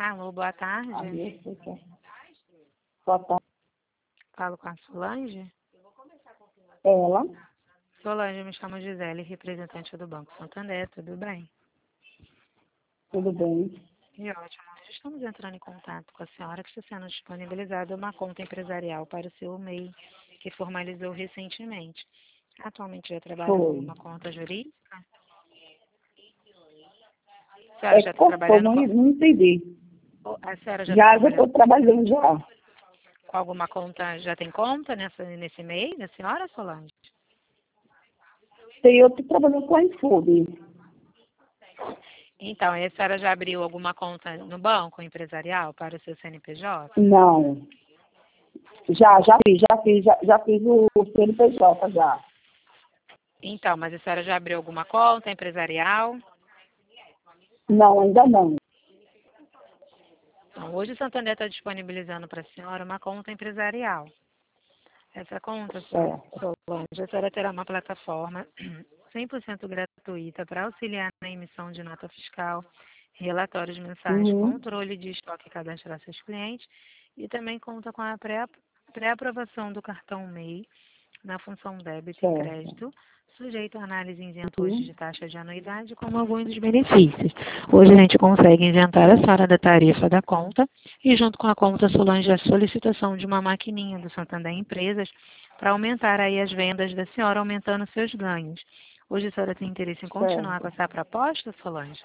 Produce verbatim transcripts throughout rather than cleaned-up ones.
Alô, boa tarde. Aí, você quer. Boa tarde. Falo com a Solange. Ela. Solange, eu me chamo Gisele, representante do Banco Santander, tudo bem? Tudo bem? E ótimo, nós estamos entrando em contato com a senhora que está sendo disponibilizada uma conta empresarial para o seu M E I, que formalizou recentemente. Atualmente já trabalha com Foi. uma conta jurídica? A senhora É já está cortou, trabalhando não, com... não entendi. A senhora já está Já, já estou trabalhando trabalhando já. com alguma conta, já tem conta nessa, nesse M E I da senhora, Solange? Tem outro trabalhando com a iFood. Então, a senhora já abriu alguma conta no banco empresarial para o seu C N P J? Não. Já, já fiz, já fiz, já, já fiz o C N P J já. Então, mas a senhora já abriu alguma conta empresarial? Não, ainda não. Então, hoje o Santander está disponibilizando para a senhora uma conta empresarial. Essa conta, É. Solange, a senhora terá uma plataforma cem por cento gratuita para auxiliar na emissão de nota fiscal, relatórios mensais, Uhum. controle de estoque e cadastrar seus clientes, e também conta com a pré- pré-aprovação do cartão M E I na função débito e Certo. crédito, sujeito a análise isento hoje de Uhum. taxa de anuidade, como alguns dos benefícios. Hoje a gente consegue isentar a senhora da tarifa da conta e, junto com a conta, Solange, a solicitação de uma maquininha do Santander Empresas para aumentar aí as vendas da senhora, aumentando seus ganhos. Hoje a senhora tem interesse em continuar com Certo. essa proposta, Solange?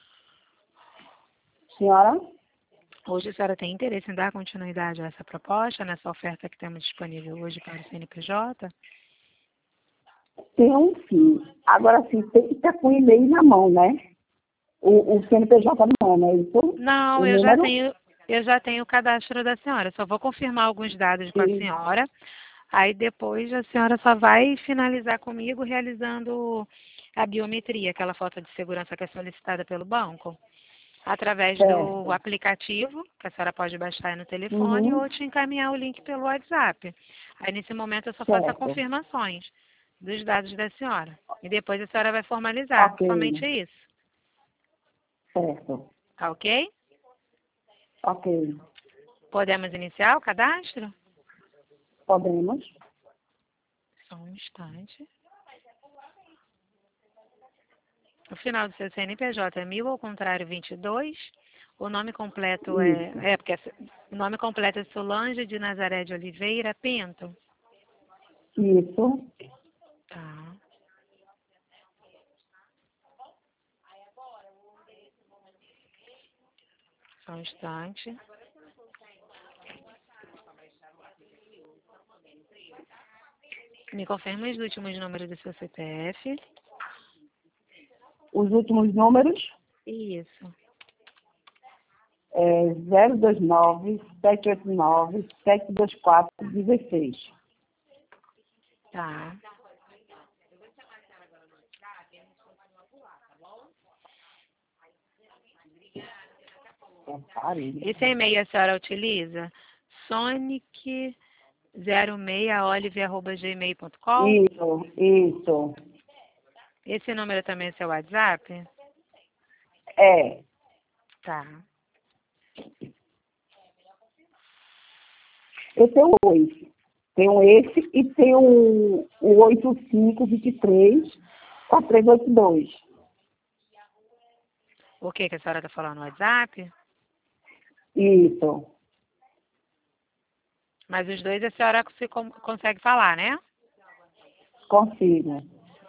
Senhora? Hoje a senhora tem interesse em dar continuidade a essa proposta, nessa oferta que temos disponível hoje para o C N P J? Tem um sim. Agora sim, tem que estar com o e-mail na mão, né? O, o C N P J não, não é isso? Não, O eu já número? tenho, eu já tenho o cadastro da senhora. Só vou confirmar alguns dados com a E, senhora. Aí depois a senhora só vai finalizar comigo realizando a biometria, aquela foto de segurança que é solicitada pelo banco, através do certo. aplicativo, que a senhora pode baixar aí no telefone, Uhum. ou te encaminhar o link pelo WhatsApp. Aí nesse momento eu só faço a Certo. confirmações dos dados da senhora. E depois a senhora vai formalizar. Ok. Somente isso. Certo. Tá ok? Ok. Podemos iniciar o cadastro? Podemos? Só um instante. O final do seu C N P J é mil ao contrário vinte e dois. O nome completo é. Isso. É, porque é- o nome completo é Solange de Nazaré de Oliveira Pinto. Isso. Tá. Só um instante. Me confirma os últimos números do seu C P F. Os últimos números Isso. é zero dois nove, sete oito nove, sete dois quatro, dezesseis. Tá. É, pare. Esse e-mail a senhora utiliza? sonic zero seis olive arroba gmail ponto com. Isso, isso. Esse número também é seu WhatsApp? É. Tá. Eu tenho dois. Tenho esse e tenho o, o oito cinco dois três, quatro três oito dois. O que que a senhora está falando no WhatsApp? Isso. Mas os dois a senhora se con- consegue falar, né? Consigo.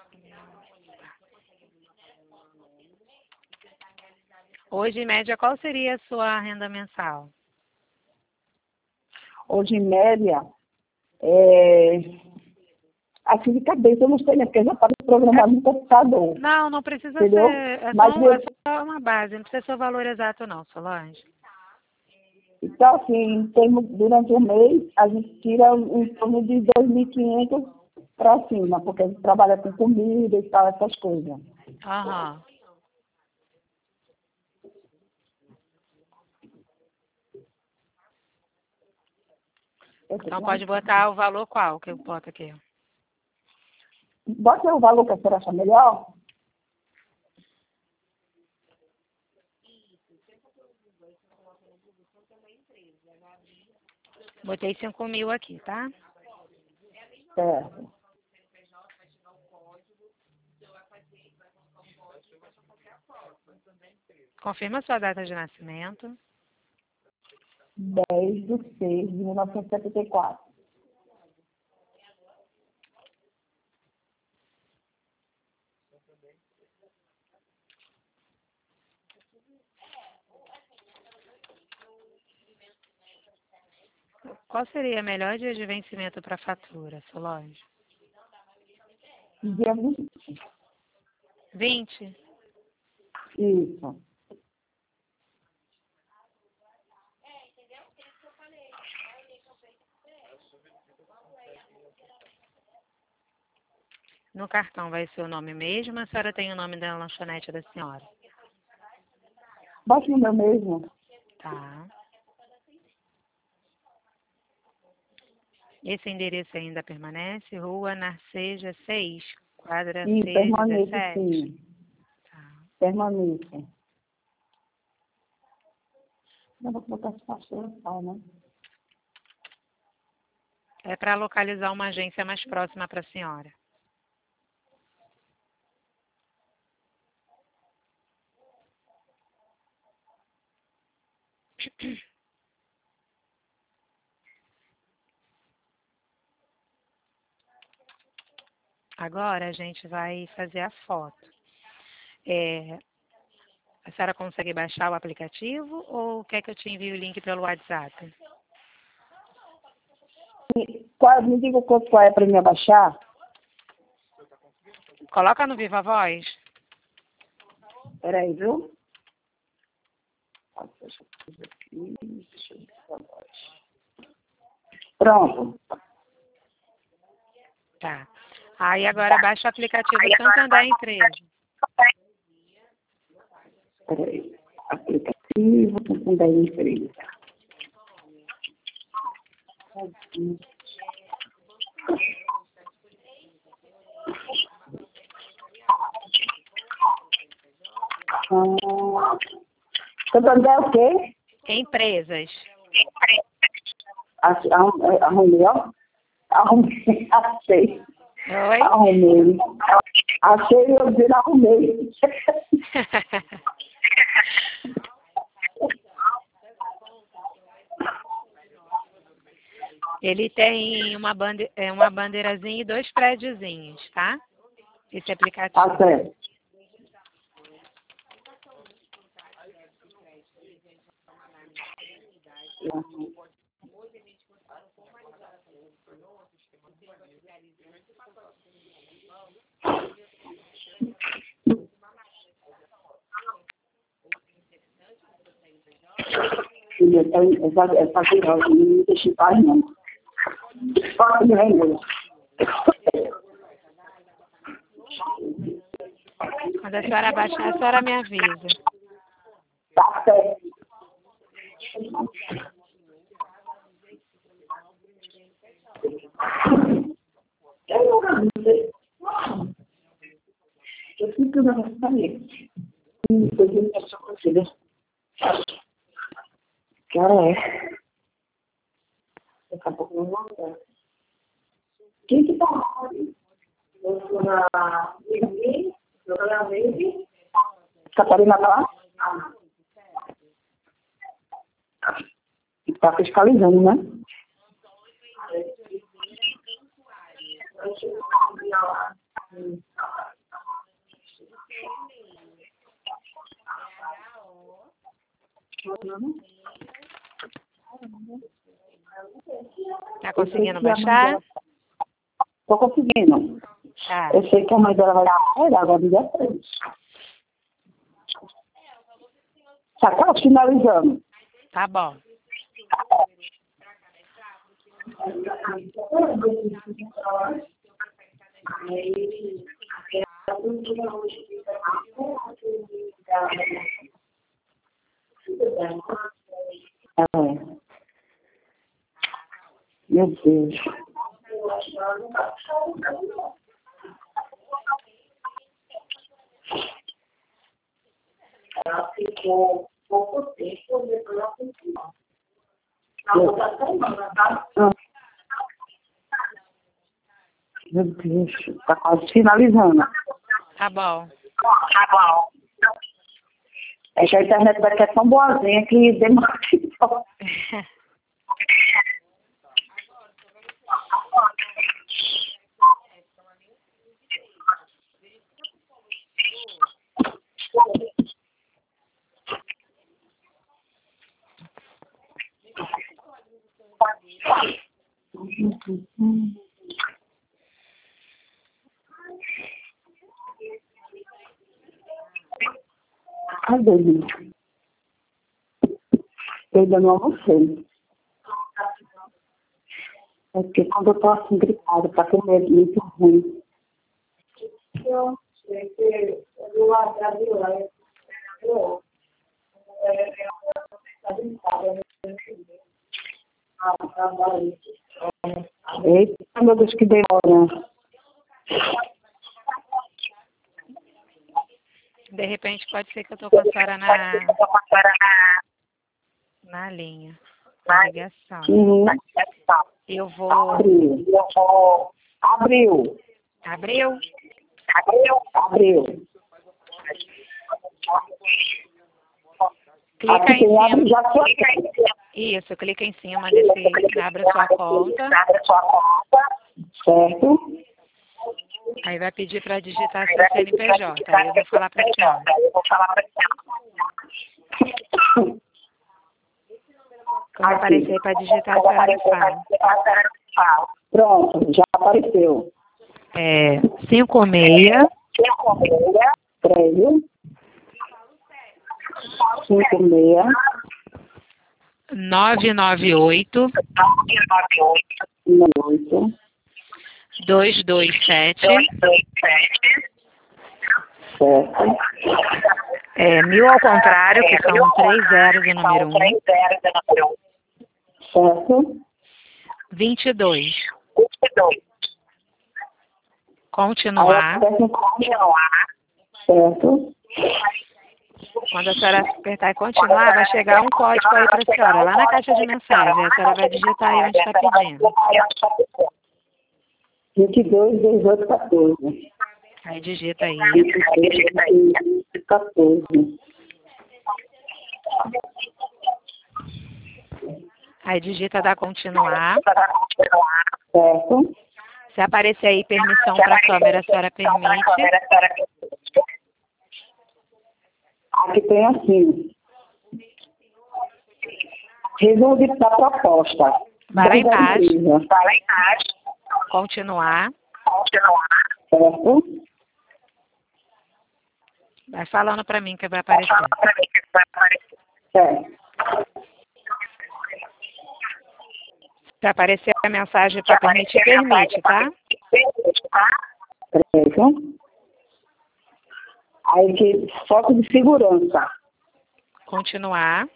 Hoje, em média, qual seria a sua renda mensal? Hoje, em média, é... assim de cabeça eu não sei, né? Porque eu já estava programado no computador. Não, não precisa Entendeu? ser. É Mas só, um- é eu, só uma base, não precisa ser o valor exato, não, Solange. então, assim, temos, durante o mês, a gente tira em torno de dois mil e quinhentos para cima, porque a gente trabalha com comida e tal, essas coisas. Aham. Então pode botar o valor qual que eu boto aqui. Bota o valor que a senhora acha melhor. Botei cinco mil aqui, tá? Certo. Confirma sua data de nascimento. dez de seis de mil novecentos e setenta e quatro. Qual seria a melhor dia de vencimento para fatura, Solange? Dia vinte. vinte? Isso. No cartão vai ser o nome mesmo, a senhora tem o nome da lanchonete da senhora? Bate no meu mesmo. Tá. Esse endereço ainda permanece? Rua Narceja seis, quadra Sim, C permanece, dezessete. sim. Tá. Permanece. Eu vou botar essa pastora só, né? É para localizar uma agência mais próxima para a senhora. Agora a gente vai fazer a foto. É, a senhora consegue baixar o aplicativo ou quer que eu te envie o link pelo WhatsApp? Qual, me diga quanto é para me abaixar. Coloca no Viva Voz. Peraí, viu? Deixa eu fazer aqui. Deixa eu ver se abaixa. Pronto. Tá. Aí agora baixa o aplicativo Santander Empresa. Peraí. Aplicativo, Santander Empresa. Ah, Santander é o quê? Empresas. Ach- arrum- Arrumei, ó. Arrumei, achei. Oi? Arrumei. Achei, eu dizer arrumei. Ele tem uma, bande é, uma bandeirazinha e dois prédiozinhos, tá? Esse aplicativo. Tá certo. Filha, essa, essa criança não me deixa em paz, não. Fala de inglês. Quando a senhora baixar, a senhora me avisa. Tá certo. Eu nunca vi. Eu fico na nossa família. Hum, depois eu me deixo com filha. Que hora é? Daqui a pouco não vou andar. Quem que tá lá? Eu sou na... Catarina tá lá? Tá fiscalizando, né? Tá conseguindo baixar? Tô conseguindo. Tá. Eu sei que a mãe dela vai dar agora no dia três. Tá quase finalizando. Tá bom. É. Meu Deus. Ela ficou pouco tempo, depois eu continuo. Na outra semana, tá? Meu Deus, tá quase finalizando. Tá bom. Tá bom. É que a internet daqui é tão boazinha que demora. Cadê ele? Eu ainda não almocei. É porque quando eu tô assim gripada, tá com medo muito ruim. Eu sei que eu vou Eita, meu Deus, que demora. De repente pode ser que eu tô com a senhora na, na linha, na ligação. Uhum. Eu vou... Abriu. Abriu? Abriu. Abriu. Clica Aqui em tem abre cima. já sua Isso, clica em cima desse... Abre a sua conta. Certo? Aí vai pedir para digitar seu C N P J. Aí eu vou falar para a senhora. Quando aparecer para digitar, a senhora me fala. Pronto, já apareceu. É cinco seis, Três. Cinco meia. nove nove oito, Oito. dois dois sete, Certo. é, mil ao contrário, que são três zeros o número um, Certo. vinte e dois. Continuar. Certo. Quando a senhora apertar e continuar, vai chegar um código aí para a senhora, lá na caixa de mensagem. A senhora vai digitar aí onde está pedindo. vinte e dois, dezoito, quatorze. Aí digita aí. quatorze. Aí digita dar continuar. Certo. Se aparecer aí permissão para a câmera, a senhora permite. Aqui tem assim. Resumo da proposta. Vai lá embaixo. Vai lá embaixo. Continuar. Certo. Vai falando para mim que vai aparecer. Certo. Se aparecer a mensagem para permitir, permite, tá? Certo. Aí que foto de segurança. Continuar.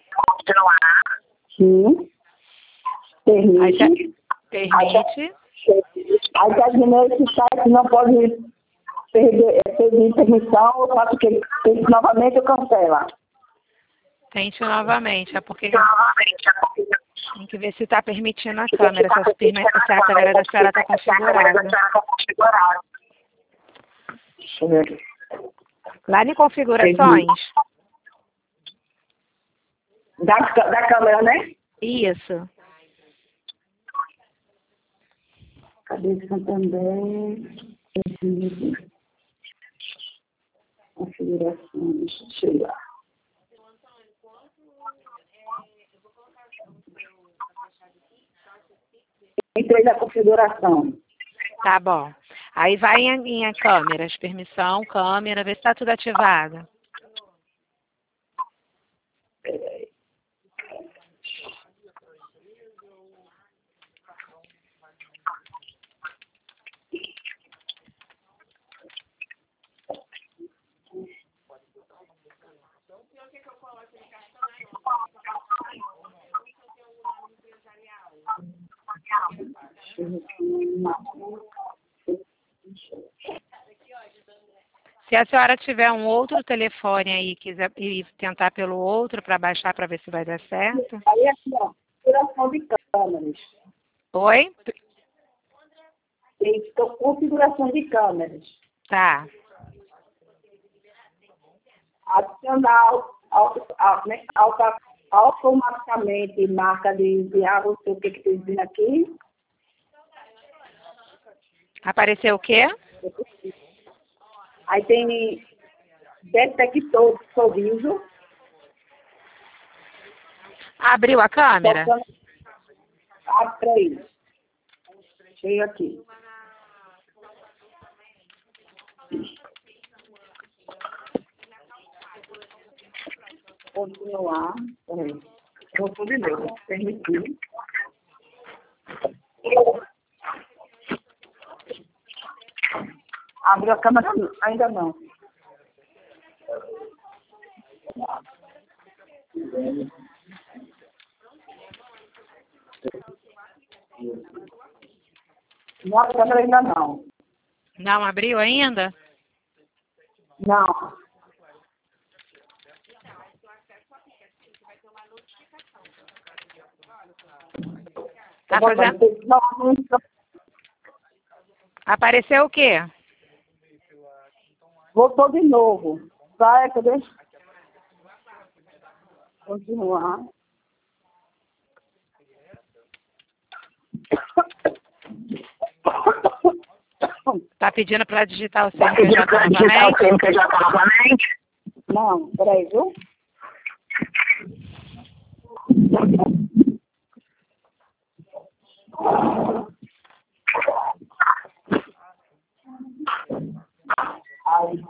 Sim. Permite. Aí, permite. Aí terminou esse site, não pode perder, pedir permissão, eu faço o que? Tente novamente ou cancela. Tente novamente, é porque tem que ver se está permitindo a câmera, se a, permi- se a câmera da senhora está configurada. Deixa eu ver. Lá em configurações. Da, da câmera, né? Isso. Cadê Santander? Configuração, deixa eu tirar. Entrei na configuração. Tá bom. Aí vai em, em câmeras, permissão, câmera, vê se está tudo ativado. Se a senhora tiver um outro telefone aí quiser e tentar pelo outro para baixar para ver se vai dar certo. Aí aqui, ó, configuração de câmeras. Oi? Tem configuração de câmeras. Tá. Adicionar auto, auto, né, auto, automaticamente marca de, de água, não sei o que que tem dizendo aqui. Apareceu o quê? Aí tem detector de sorriso. Abriu a câmera? Abre aí. Chega aqui. Continuar. Peraí. Vou tudo de novo. Permitir. Abriu a câmera? Ainda não. Não, a câmera ainda não. Não abriu ainda? Não. Tá fazendo... Apareceu o quê? Voltou de novo. Vai, cadê? Continuar. Tá pedindo para digitar o C N P J novamente? Não, peraí, viu? Aí.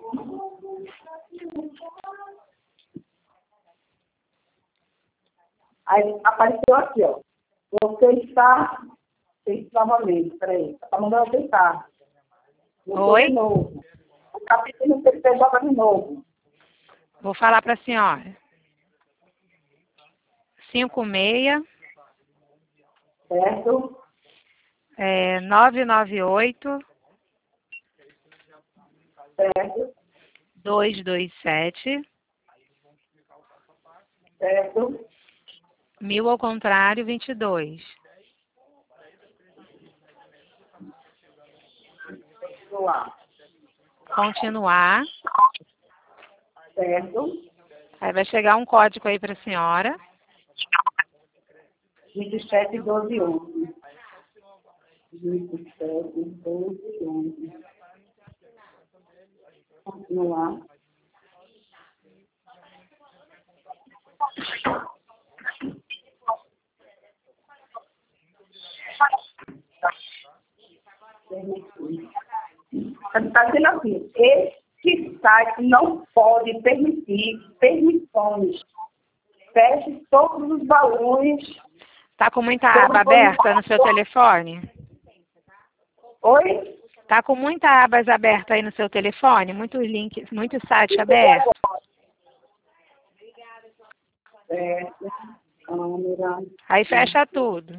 Aí apareceu aqui, ó. Você está. Tem novamente, peraí. Tá mandando aceitar. Oi? De novo. Tá pedindo que você joga de novo. Vou falar para a senhora. cinco seis. Certo? É, nove nove oito. Certo? dois dois sete. Certo? Mil ao contrário, vinte e dois. Continuar. Continuar. Certo? Aí vai chegar um código aí para a senhora. vinte e sete, doze, onze. vinte e sete, doze, onze. Continuar. Está dizendo assim, este site não pode permitir permissões. Feche todos os balões. Tá com muita aba aberta no seu telefone? Oi? Tá com muitas abas abertas aí no seu telefone? Muitos links, muitos sites abertos? Certo. Câmera. Aí fecha tudo.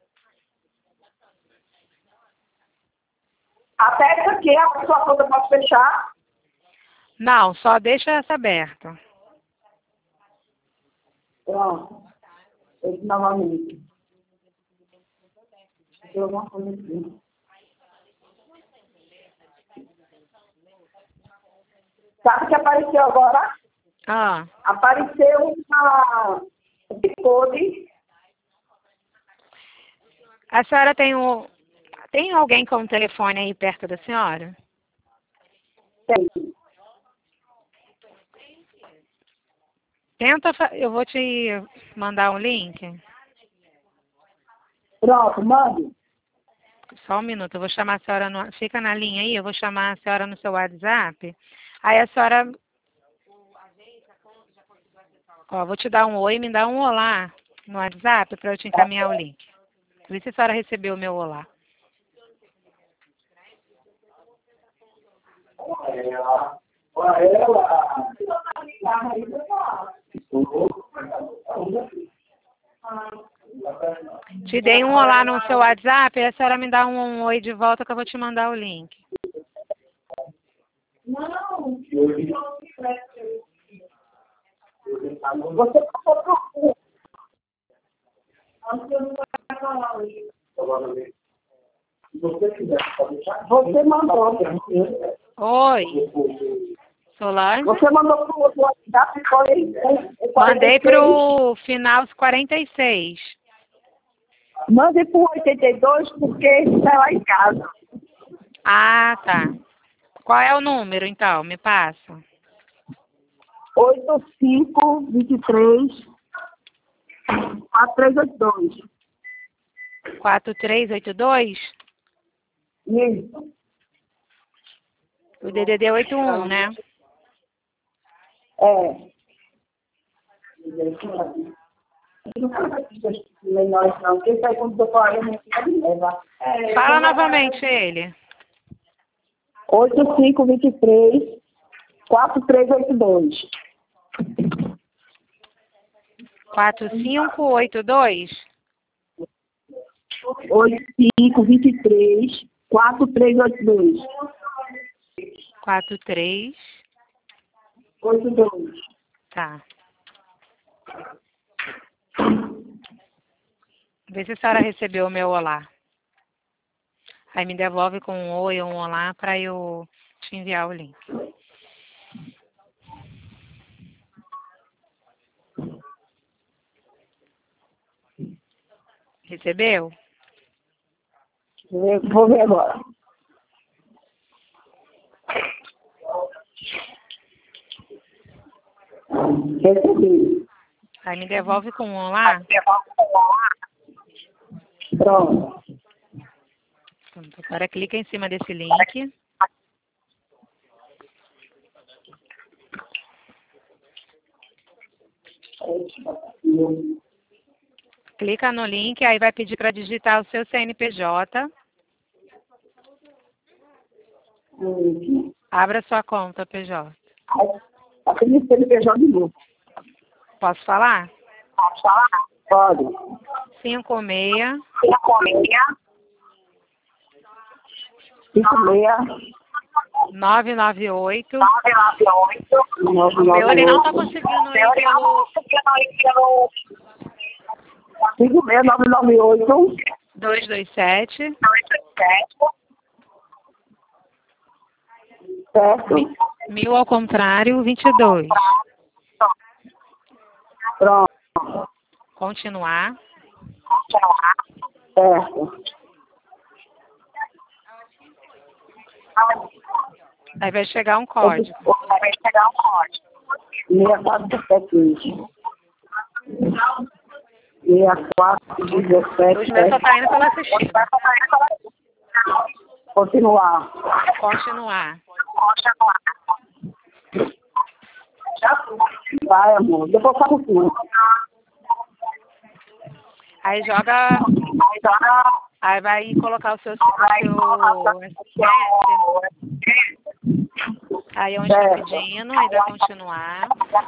Até essa aqui, a sua conta pode fechar? Não, só deixa essa aberta. Pronto. Esse novamente. Deu uma coisa aqui. Sabe o que apareceu agora? Ah, Apareceu uma code. a senhora tem o... Tem alguém com o telefone aí perto da senhora? Tem. Tenta, fa- eu vou te mandar um link. Pronto, mande. Só um minuto, eu vou chamar a senhora, no... fica na linha aí, eu vou chamar a senhora no seu WhatsApp. Aí a senhora... Ó, vou te dar um oi, me dá um olá no WhatsApp para eu te encaminhar o link. Vê se a senhora recebeu o meu olá. Te dei um olá no seu WhatsApp, e a senhora me dá um, um oi de volta que eu vou te mandar o link. Não. Você passou por... Você mandou. Oi. Solange? Você mandou para o outro WhatsApp e foi... Mandei para o final quarenta e seis. Mande para o oitenta e dois porque está lá em casa. Ah, tá. Qual é o número, então? Me passa. oito cinco dois três quatro três oito dois. quatro três oito dois? Isso. O D D D oitenta e um, né? É. Fala novamente ele. oito cinco dois três quatro três oito dois. quatro cinco oito dois? oito cinco dois três quatro três oito dois. quatro três oito dois. Tá. Vê se a senhora recebeu o meu olá. Aí me devolve com um oi ou um olá para eu te enviar o link. Recebeu? Eu vou ver agora. Recebi. Aí me devolve com um olá. Pronto. Pronto, agora clica em cima desse link. Clica no link, aí vai pedir para digitar o seu C N P J. Abra sua conta, P J. Aqui no C N P J de novo. Posso falar? Pode falar? Pode. cinco seis. cinco seis. cinco seis. nove nove oito. nove nove oito. O meu ele não está conseguindo ir pelo... cinco seis nove nove oito. dois dois sete. dois dois sete. Certo. Mil ao contrário, vinte e dois. Pronto. Continuar. Certo. Aí vai chegar um código. Vai chegar um código. seis quatro sete seis quatro dezessete. Os meus só tá indo pela assistida. Continuar. Continuar. Vai, amor. Depois fala por cima. Aí joga. Aí vai colocar o seu, o seu S M S. Aí onde está pedindo, aí dá continuar.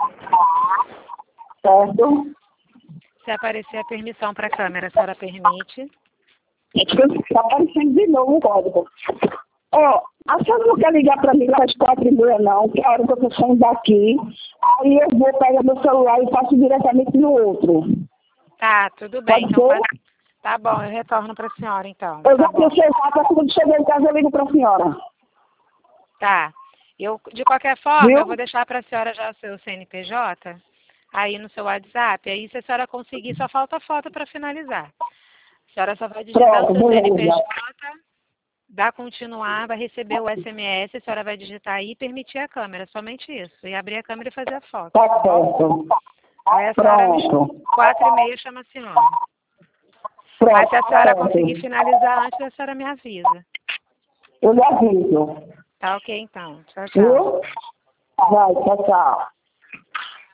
Certo. Se aparecer a permissão para a câmera, a senhora permite? Está aparecendo de novo o código. Ó, a senhora não quer ligar para mim às quatro e meia, não, que é a hora que eu estou saindo daqui. Aí eu vou pegar meu celular e faço diretamente no outro. Tá, tudo bem. Pode Então, ser? passa- tá bom, eu retorno para a senhora, então. Eu Tá já tenho bom. celular, para quando chegar em casa eu ligo para a senhora. Tá. Eu, de qualquer forma, Viu? eu vou deixar para a senhora já o seu C N P J aí no seu WhatsApp. Aí, se a senhora conseguir, só falta foto para finalizar. A senhora só vai digitar Pronto, o seu C N P beleza. J, dá continuar, vai receber o S M S, a senhora vai digitar aí e permitir a câmera, somente isso. E abrir a câmera e fazer a foto. Tá certo. Aí a senhora, Pronto. quatro e meia, chama a senhora. Pronto. Mas se a senhora certo. conseguir finalizar antes, a senhora me avisa. Eu lhe aviso. Tá ok, então. Tchau, tchau. Viu? Vai, tchau, tchau.